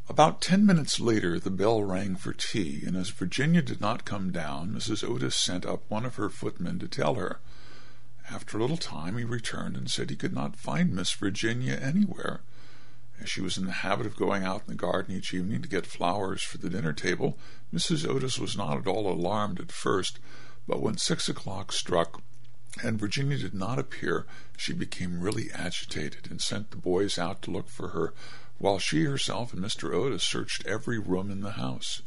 About 10 minutes later the bell rang for tea, and as Virginia did not come down, Mrs. Otis sent up one of her footmen to tell her. After a little time he returned and said he could not find Miss Virginia anywhere. As she was in the habit of going out in the garden each evening to get flowers for the dinner table, Mrs. Otis was not at all alarmed at first, but when 6 o'clock struck and Virginia did not appear, she became really agitated and sent the boys out to look for her, while she herself and Mr. Otis searched every room in the house.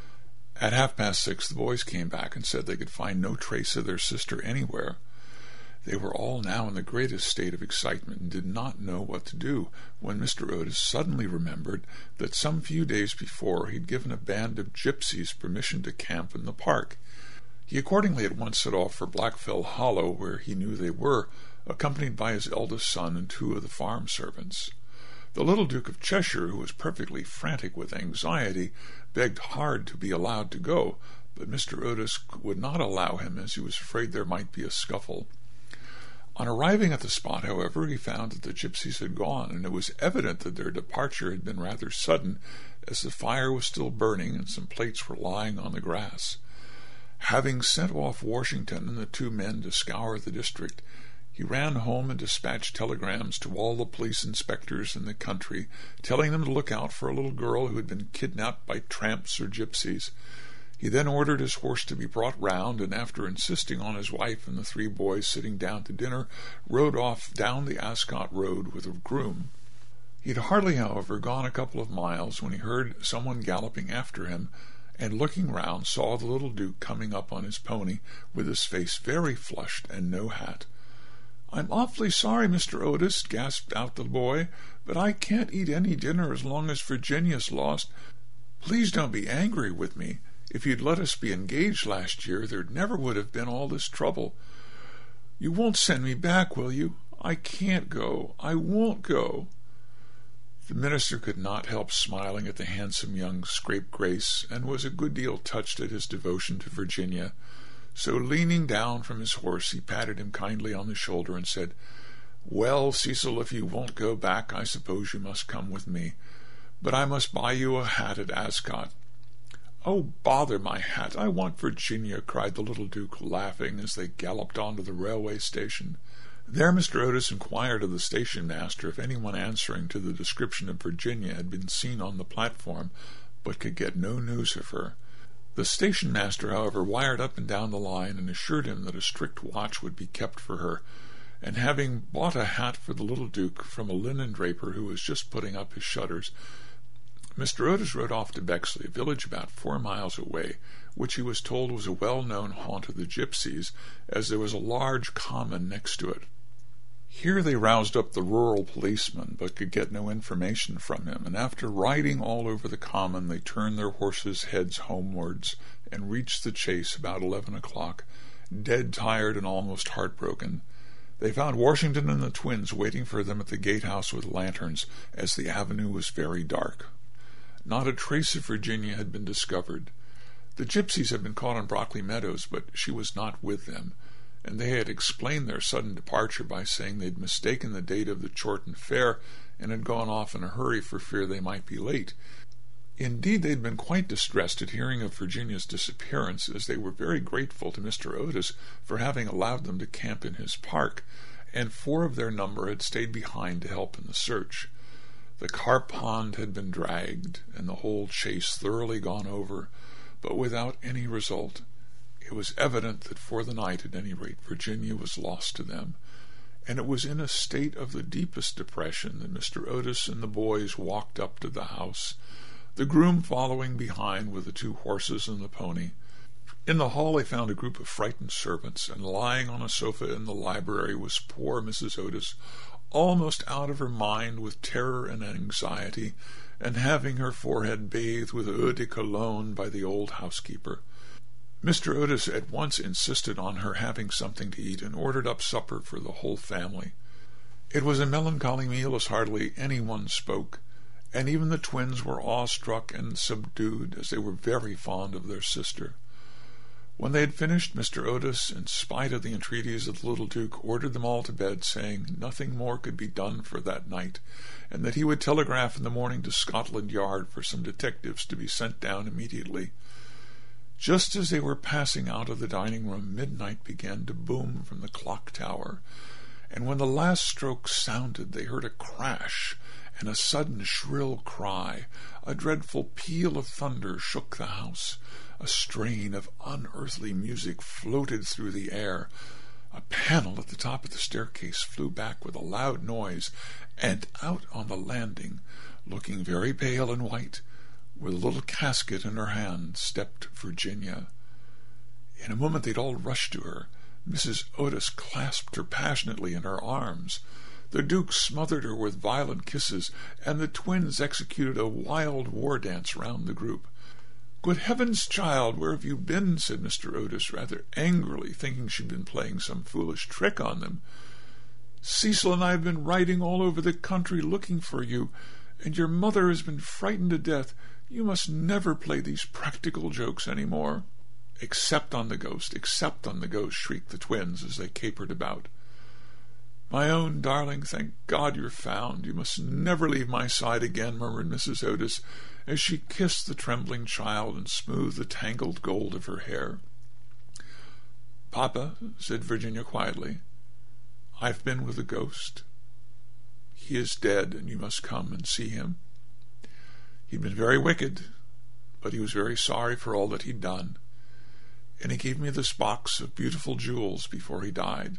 At 6:30 the boys came back and said they could find no trace of their sister anywhere. They were all now in the greatest state of excitement and did not know what to do, when Mr. Otis suddenly remembered that some few days before he'd given a band of gypsies permission to camp in the park. He accordingly at once set off for Blackfell Hollow, where he knew they were, accompanied by his eldest son and 2 of the farm servants. The little Duke of Cheshire, who was perfectly frantic with anxiety, begged hard to be allowed to go, but Mr. Otis would not allow him, as he was afraid there might be a scuffle. On arriving at the spot, however, he found that the gypsies had gone, and it was evident that their departure had been rather sudden, as the fire was still burning and some plates were lying on the grass. Having sent off Washington and the 2 men to scour the district, he ran home and dispatched telegrams to all the police inspectors in the country, telling them to look out for a little girl who had been kidnapped by tramps or gypsies. He then ordered his horse to be brought round, and after insisting on his wife and the 3 boys sitting down to dinner, rode off down the Ascot Road with a groom. He had hardly, however, gone a couple of miles when he heard someone galloping after him, and looking round saw the little Duke coming up on his pony, with his face very flushed and no hat. "I'm awfully sorry, Mr. Otis," gasped out the boy, "but I can't eat any dinner as long as Virginia's lost. Please don't be angry with me. If you'd let us be engaged last year, there never would have been all this trouble. You won't send me back, will you? I can't go. I won't go." The minister could not help smiling at the handsome young scapegrace, and was a good deal touched at his devotion to Virginia. So, leaning down from his horse, he patted him kindly on the shoulder and said, "Well, Cecil, if you won't go back, I suppose you must come with me. But I must buy you a hat at Ascot." "Oh, bother my hat! I want Virginia," cried the little Duke, laughing, as they galloped on to the railway station. There Mr. Otis inquired of the station master if anyone answering to the description of Virginia had been seen on the platform, but could get no news of her. The station master, however, wired up and down the line and assured him that a strict watch would be kept for her, and having bought a hat for the little Duke from a linen draper who was just putting up his shutters, Mr. Otis rode off to Bexley, a village about 4 miles away, which he was told was a well-known haunt of the gypsies, as there was a large common next to it. Here they roused up the rural policeman, but could get no information from him, and after riding all over the common, they turned their horses' heads homewards, and reached the Chase about 11 o'clock, dead tired and almost heartbroken. They found Washington and the twins waiting for them at the gatehouse with lanterns, as the avenue was very dark. Not a trace of Virginia had been discovered. The gypsies had been caught on Brockley Meadows, but she was not with them, and they had explained their sudden departure by saying they had mistaken the date of the Chorlton Fair and had gone off in a hurry for fear they might be late. Indeed, they had been quite distressed at hearing of Virginia's disappearance, as they were very grateful to Mr. Otis for having allowed them to camp in his park, and 4 of their number had stayed behind to help in the search. The carp pond had been dragged, and the whole Chase thoroughly gone over, but without any result. It was evident that for the night, at any rate, Virginia was lost to them, and it was in a state of the deepest depression that Mr. Otis and the boys walked up to the house, the groom following behind with the 2 horses and the pony. In the hall they found a group of frightened servants, and lying on a sofa in the library was poor Mrs. Otis, almost out of her mind with terror and anxiety, and having her forehead bathed with eau de cologne by the old housekeeper. Mr. Otis at once insisted on her having something to eat, and ordered up supper for the whole family. It was a melancholy meal, as hardly anyone spoke, and even the twins were awestruck and subdued, as they were very fond of their sister. When they had finished, Mr. Otis, in spite of the entreaties of the little Duke, ordered them all to bed, saying nothing more could be done for that night, and that he would telegraph in the morning to Scotland Yard for some detectives to be sent down immediately. Just as they were passing out of the dining-room, midnight began to boom from the clock tower, and when the last stroke sounded, they heard a crash and a sudden shrill cry. A dreadful peal of thunder shook the house. A strain of unearthly music floated through the air. A panel at the top of the staircase flew back with a loud noise, and out on the landing, looking very pale and white, with a little casket in her hand, stepped Virginia. In a moment they'd all rushed to her. Mrs. Otis clasped her passionately in her arms. The Duke smothered her with violent kisses, and the twins executed a wild war dance round the group. "Good heavens, child, where have you been?" said Mr. Otis, rather angrily, thinking she'd been playing some foolish trick on them. "Cecil and I have been riding all over the country looking for you, and your mother has been frightened to death. You must never play these practical jokes any more." "Except on the ghost, except on the ghost," shrieked the twins as they capered about. "My own darling, thank God you're found. You must never leave my side again," murmured Mrs. Otis, as she kissed the trembling child and smoothed the tangled gold of her hair. "Papa," said Virginia quietly, "I've been with the ghost. He is dead, and you must come and see him. He'd been very wicked, but he was very sorry for all that he'd done, and he gave me this box of beautiful jewels before he died."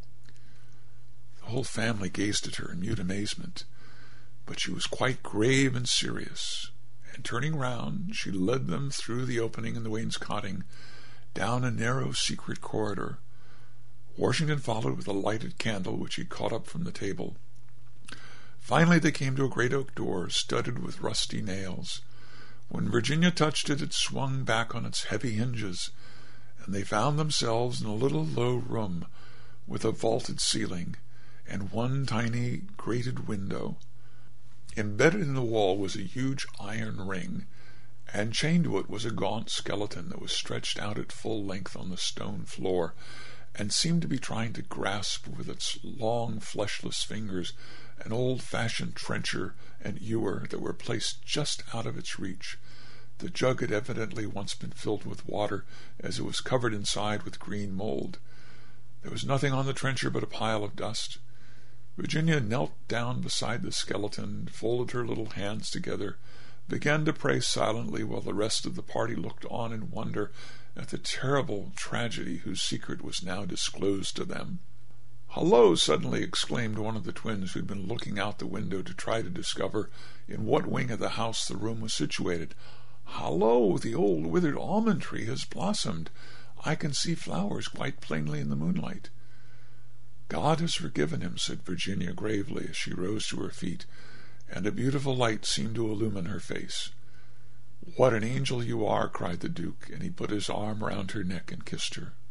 The whole family gazed at her in mute amazement, but she was quite grave and serious, and turning round, she led them through the opening in the wainscoting, down a narrow secret corridor. Washington followed with a lighted candle which he caught up from the table. Finally they came to a great oak door, studded with rusty nails. When Virginia touched it, it swung back on its heavy hinges, and they found themselves in a little low room with a vaulted ceiling and one tiny grated window. Embedded in the wall was a huge iron ring, and chained to it was a gaunt skeleton that was stretched out at full length on the stone floor, and seemed to be trying to grasp with its long fleshless fingers an old-fashioned trencher and ewer that were placed just out of its reach. The jug had evidently once been filled with water, as it was covered inside with green mold. There was nothing on the trencher but a pile of dust. Virginia knelt down beside the skeleton, folded her little hands together, began to pray silently, while the rest of the party looked on in wonder at the terrible tragedy whose secret was now disclosed to them. "Hullo!" suddenly exclaimed one of the twins, who had been looking out the window to try to discover in what wing of the house the room was situated. "Hullo! The old withered almond tree has blossomed. I can see flowers quite plainly in the moonlight." "God has forgiven him," said Virginia gravely as she rose to her feet, and a beautiful light seemed to illumine her face. "What an angel you are!" cried the Duke, and he put his arm round her neck and kissed her.